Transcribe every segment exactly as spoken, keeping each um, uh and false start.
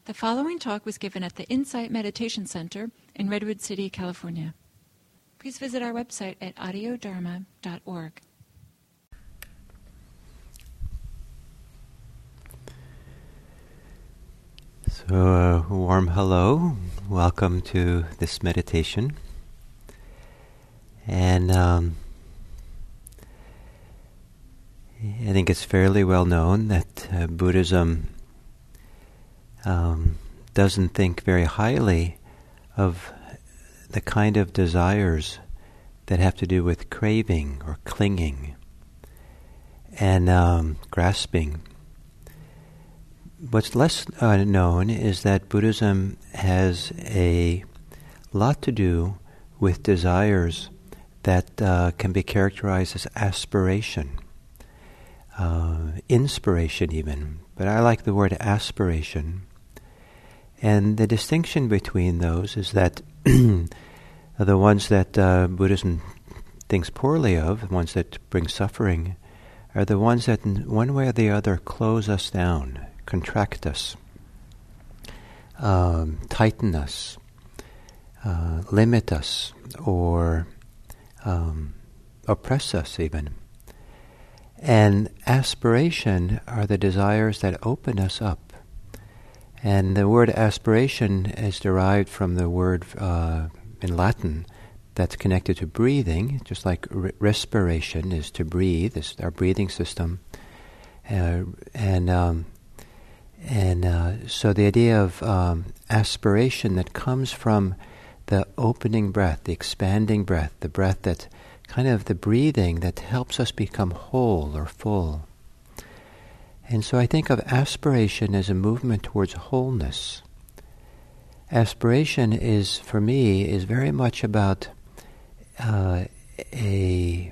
The following talk was given at the Insight Meditation Center in Redwood City, California. Please visit our website at audio dharma dot org. So, a warm hello. Welcome to this meditation. And um, I think it's fairly well known that uh, Buddhism um, doesn't think very highly of the kind of desires that have to do with craving or clinging and um, grasping. What's less uh, known is that Buddhism has a lot to do with desires that uh, can be characterized as aspiration, uh, inspiration even. But I like the word aspiration. And the distinction between those is that the ones that uh, Buddhism thinks poorly of, the ones that bring suffering, are the ones that in one way or the other close us down, contract us, um, tighten us, uh, limit us, or um, oppress us even. And aspiration are the desires that open us up. And the word aspiration is derived from the word uh, in Latin that's connected to breathing, just like re- respiration is to breathe, is our breathing system. Uh, and um, and uh, so the idea of um, aspiration that comes from the opening breath, the expanding breath, the breath that kind of the breathing that helps us become whole or full. And so I think of aspiration as a movement towards wholeness. Aspiration is, for me, is very much about uh, a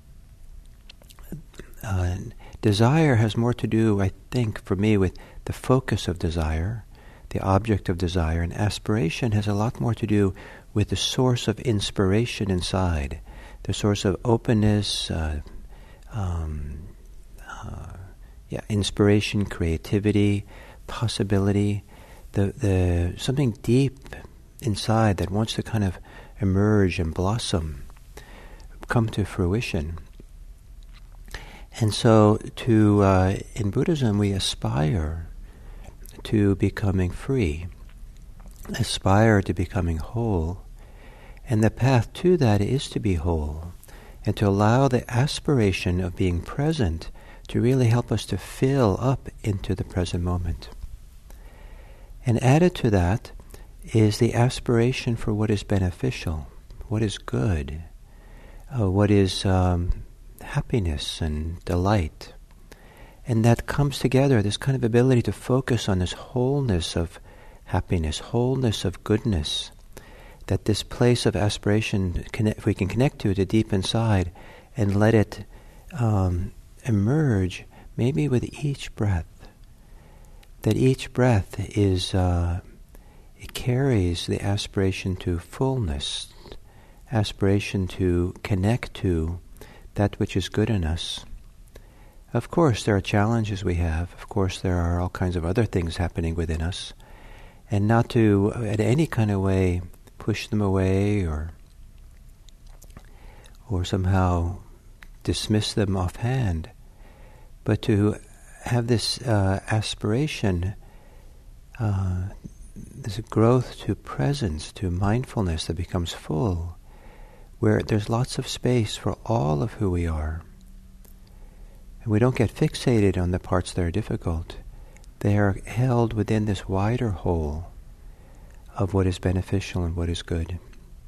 uh, desire has more to do, I think, for me, with the focus of desire, the object of desire, and aspiration has a lot more to do with the source of inspiration inside, the source of openness, uh, um, uh, yeah, inspiration, creativity, possibility, the the something deep inside that wants to kind of emerge and blossom, come to fruition. And so, to uh, in Buddhism, we aspire to becoming free, aspire to becoming whole, and the path to that is to be whole, and to allow the aspiration of being present to really help us to fill up into the present moment. And added to that is the aspiration for what is beneficial, what is good, uh, what is um, happiness and delight. And that comes together, this kind of ability to focus on this wholeness of happiness, wholeness of goodness, that this place of aspiration, connect, if we can connect to it deep inside and let it um, emerge, maybe with each breath, that each breath is, uh, it carries the aspiration to fullness, aspiration to connect to that which is good in us. Of course, there are challenges we have. Of course, there are all kinds of other things happening within us. And not to, uh, in any kind of way, push them away or or somehow dismiss them offhand, but to have this uh, aspiration, uh, this growth to presence, to mindfulness that becomes full, where there's lots of space for all of who we are. And we don't get fixated on the parts that are difficult. They are held within this wider whole of what is beneficial and what is good.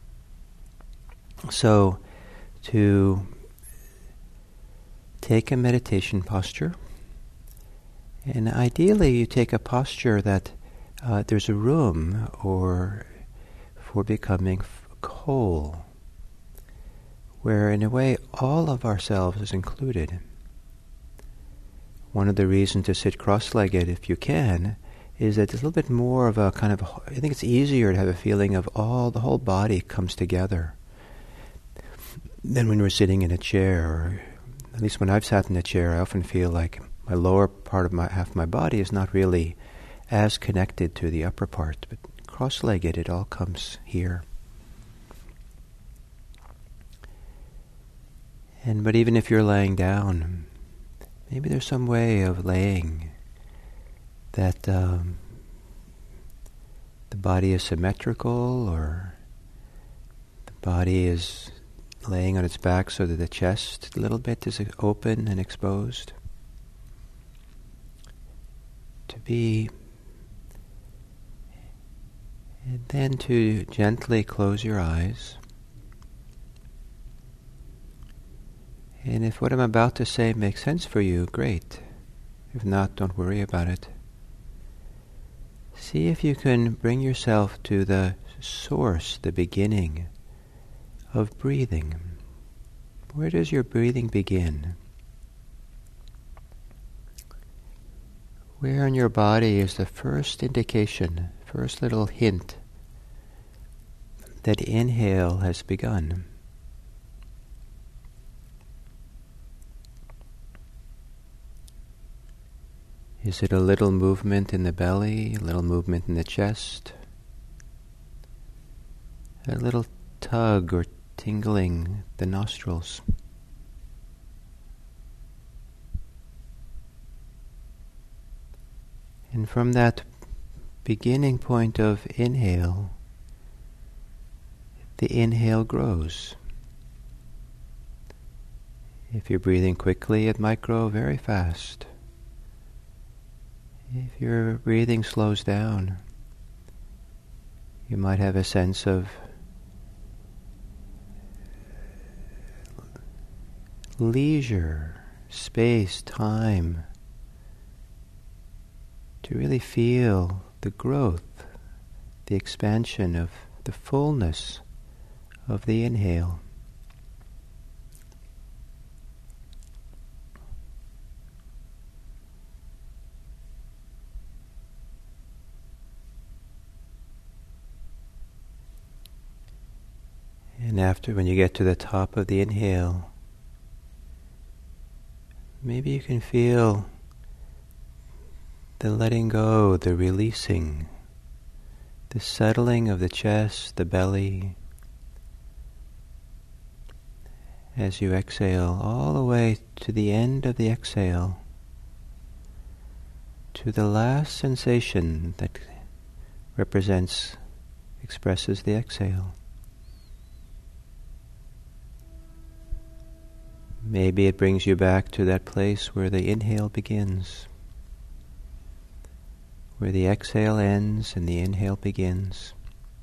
So, to take a meditation posture, and ideally you take a posture that uh, there's a room or for becoming f- whole, where in a way all of ourselves is included. One of the reasons to sit cross-legged, if you can, is that it's a little bit more of a kind of, I think it's easier to have a feeling of all, the whole body comes together than when we're sitting in a chair. Or at least when I've sat in a chair, I often feel like my lower part of my half of my body is not really as connected to the upper part, but cross-legged, it all comes here. And but even if you're laying down, maybe there's some way of laying that um, the body is symmetrical, or the body is laying on its back so that the chest a little bit is open and exposed. To be, and then to gently close your eyes. And if what I'm about to say makes sense for you, great. If not, don't worry about it. See if you can bring yourself to the source, the beginning of breathing. Where does your breathing begin? Where in your body is the first indication, first little hint that inhale has begun? Is it a little movement in the belly, a little movement in the chest, a little tug or tingling the nostrils? And from that beginning point of inhale, the inhale grows. If you're breathing quickly, it might grow very fast. If your breathing slows down, you might have a sense of leisure, space, time, to really feel the growth, the expansion of the fullness of the inhale. And after, when you get to the top of the inhale, maybe you can feel the letting go, the releasing, the settling of the chest, the belly, as you exhale all the way to the end of the exhale, to the last sensation that represents, expresses the exhale. Maybe it brings you back to that place where the inhale begins, where the exhale ends and the inhale begins.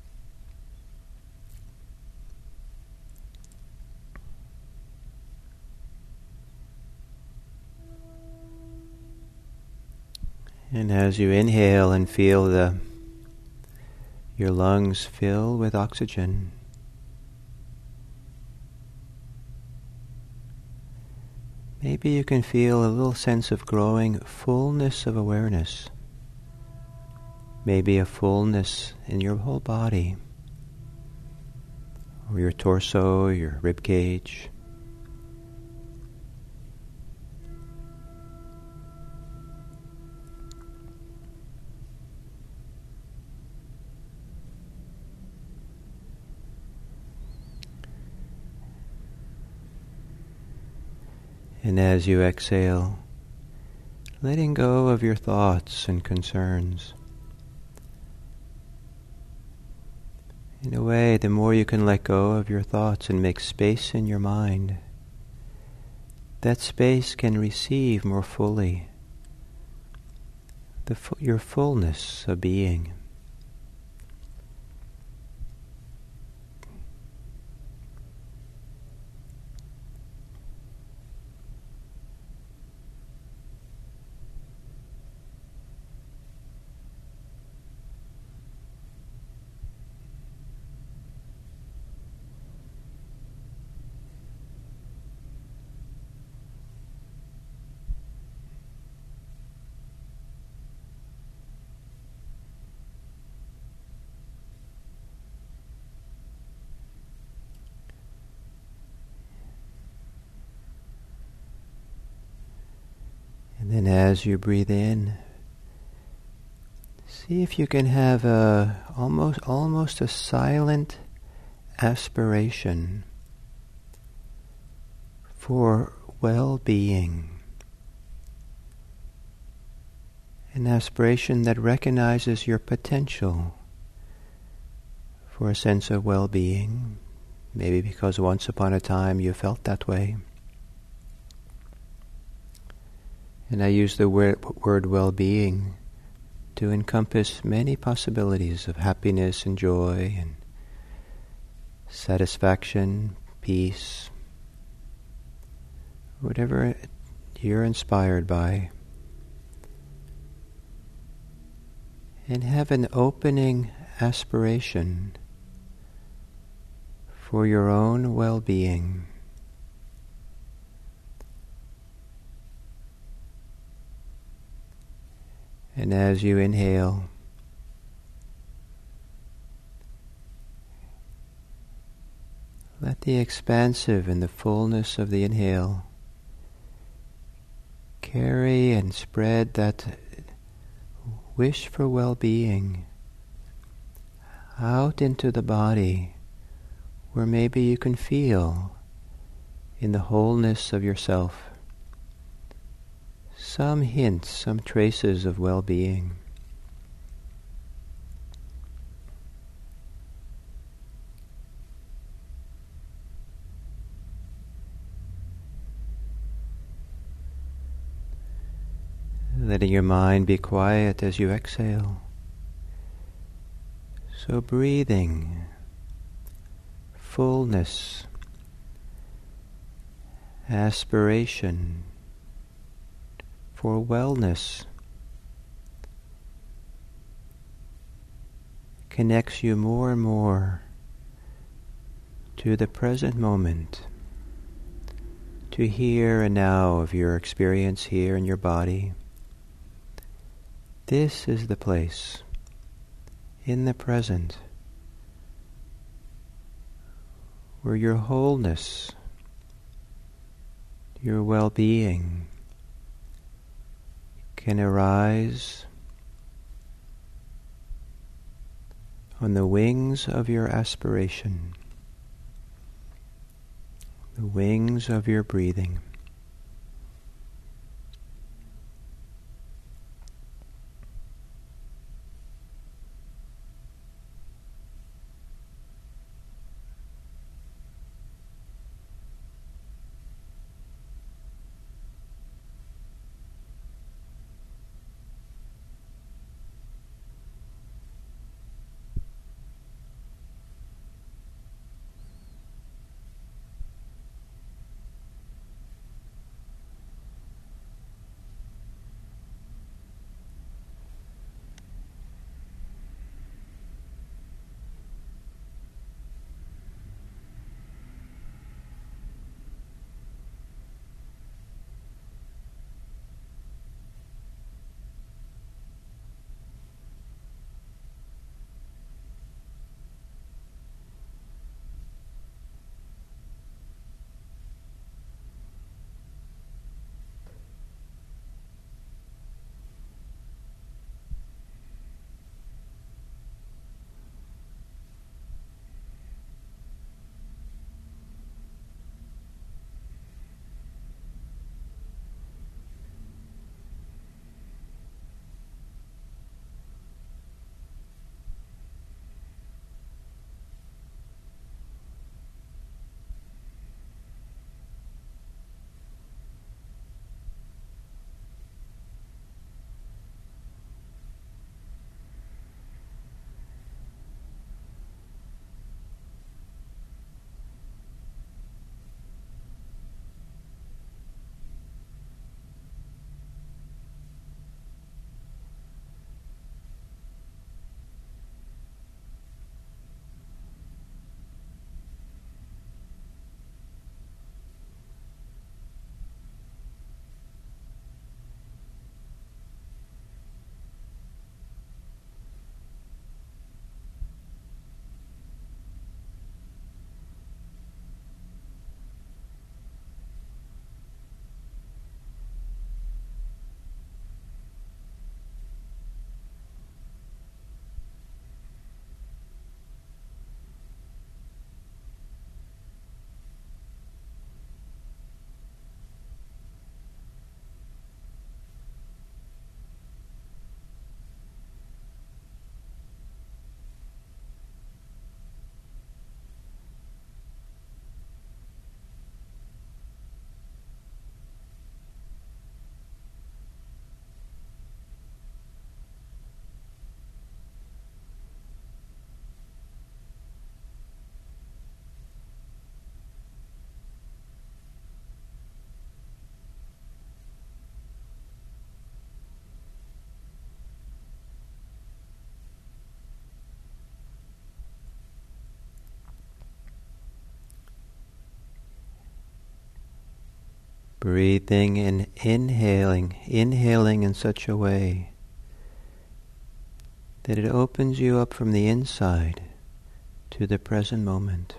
And as you inhale and feel the your lungs fill with oxygen, maybe you can feel a little sense of growing fullness of awareness. Maybe a fullness in your whole body, or your torso, your rib cage. And as you exhale, letting go of your thoughts and concerns. In a way, the more you can let go of your thoughts and make space in your mind, that space can receive more fully the fu- your fullness of being. And then as you breathe in, See if you can have a almost almost a silent aspiration for well-being. An aspiration that recognizes your potential for a sense of well-being, maybe because once upon a time you felt that way. And I use the word, word well-being to encompass many possibilities of happiness and joy and satisfaction, peace, whatever you're inspired by. And have an opening aspiration for your own well-being. And as you inhale, let the expansive and the fullness of the inhale carry and spread that wish for well-being out into the body, where maybe you can feel in the wholeness of yourself some hints, some traces of well-being. Letting your mind be quiet as you exhale. So breathing, fullness, aspiration for wellness connects you more and more to the present moment, to here and now of your experience here in your body. This is the place, in the present, where your wholeness, your well-being can arise on the wings of your aspiration, the wings of your breathing. Breathing and inhaling, inhaling in such a way that it opens you up from the inside to the present moment.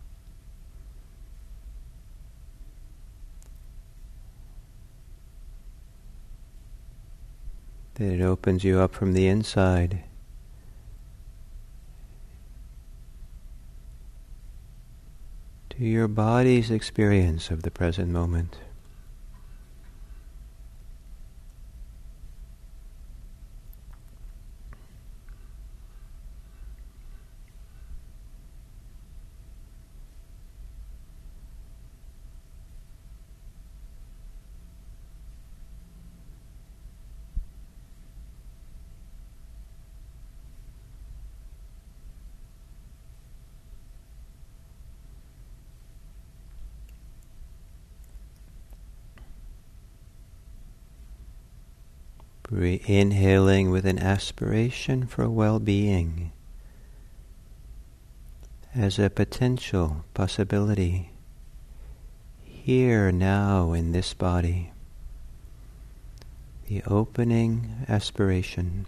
That it opens you up from the inside to your body's experience of the present moment. Inhaling with an aspiration for well-being as a potential possibility here now in this body. The opening aspiration.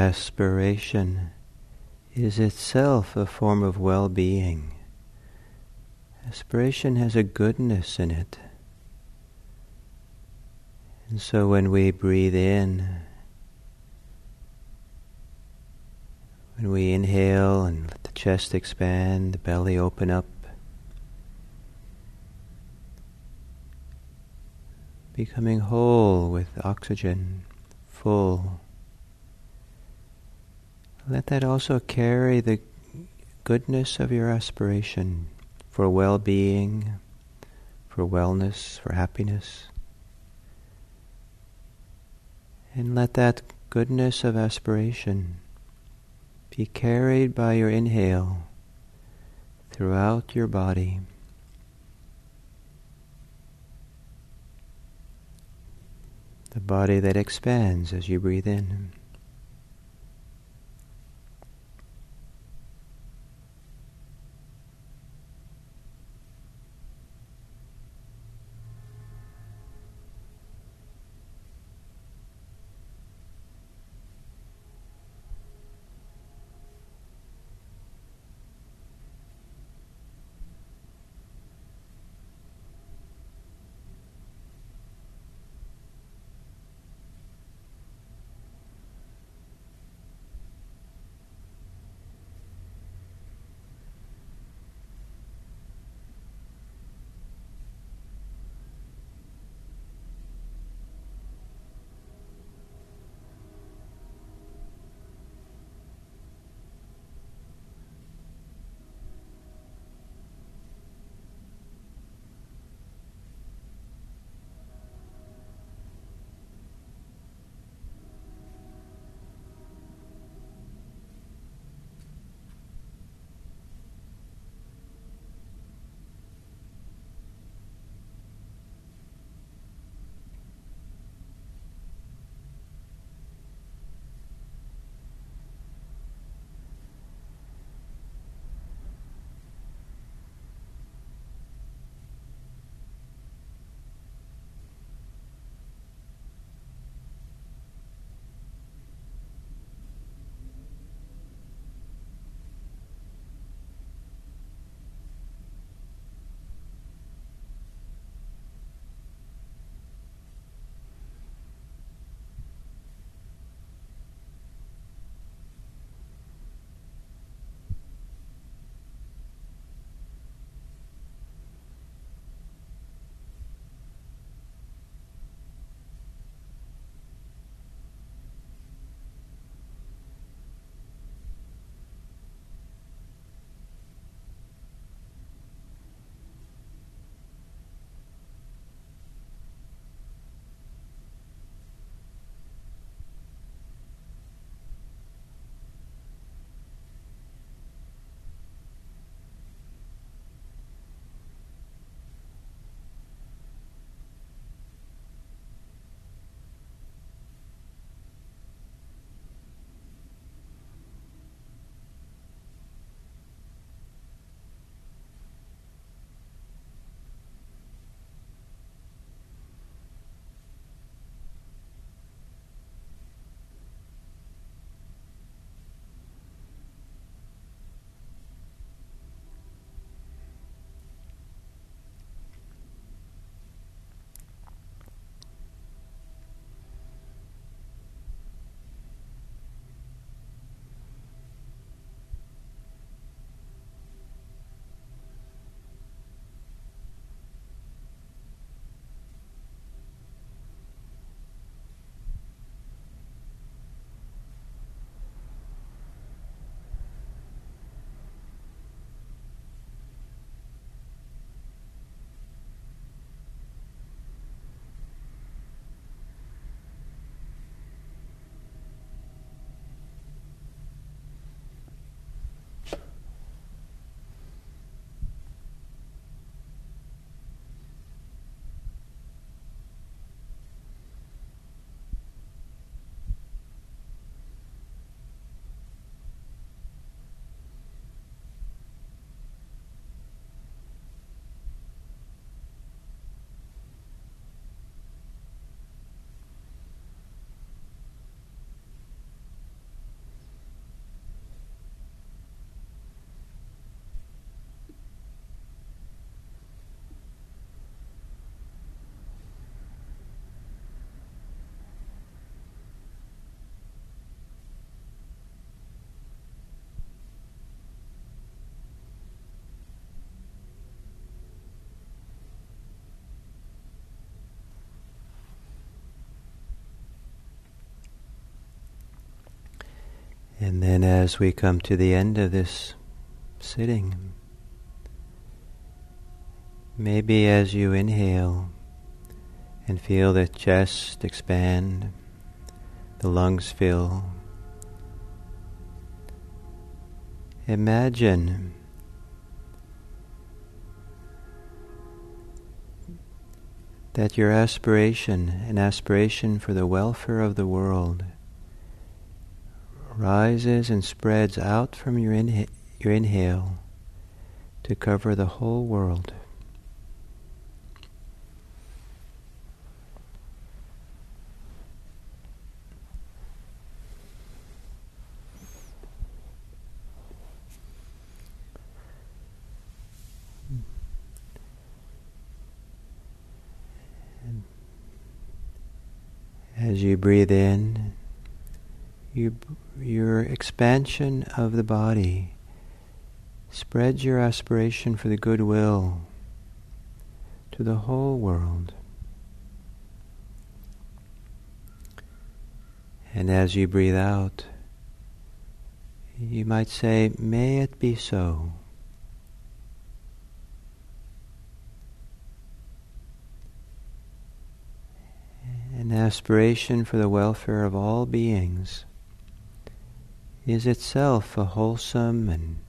aspiration is itself a form of well-being. Aspiration has a goodness in it. And so when we breathe in, when we inhale and let the chest expand, the belly open up, becoming whole with oxygen, full. Let that also carry the goodness of your aspiration for well-being, for wellness, for happiness. And let that goodness of aspiration be carried by your inhale throughout your body. The body that expands as you breathe in. And then as we come to the end of this sitting, maybe as you inhale and feel the chest expand, the lungs fill, imagine that your aspiration, an aspiration for the welfare of the world, rises and spreads out from your, inha- your inhale to cover the whole world. As you breathe in, you, your expansion of the body spreads your aspiration for the goodwill to the whole world. And as you breathe out, you might say, "May it be so." An aspiration for the welfare of all beings is itself a wholesome and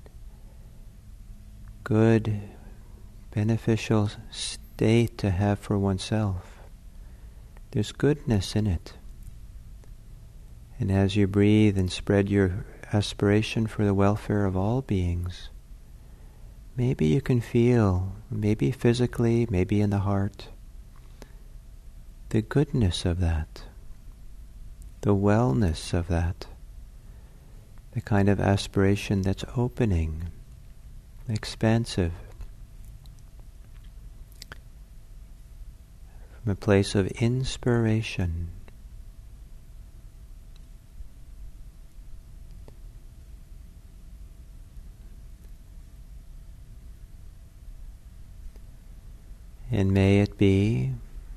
good, beneficial state to have for oneself. There's goodness in it. And as you breathe and spread your aspiration for the welfare of all beings, maybe you can feel, maybe physically, maybe in the heart, the goodness of that, the wellness of that, the kind of aspiration that's opening, expansive, from a place of inspiration. And may it be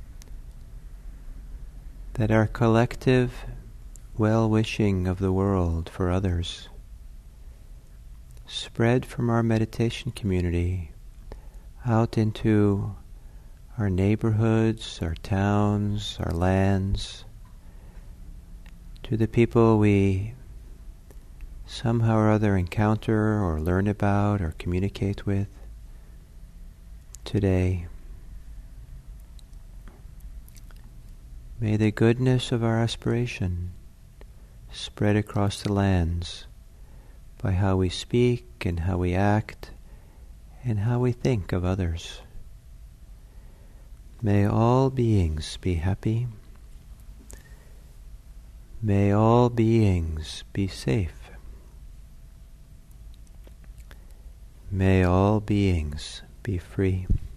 that our collective well-wishing of the world for others spread from our meditation community out into our neighborhoods, our towns, our lands, to the people we somehow or other encounter or learn about or communicate with today. May the goodness of our aspiration spread across the lands by how we speak and how we act and how we think of others. May all beings be happy. May all beings be safe. May all beings be free.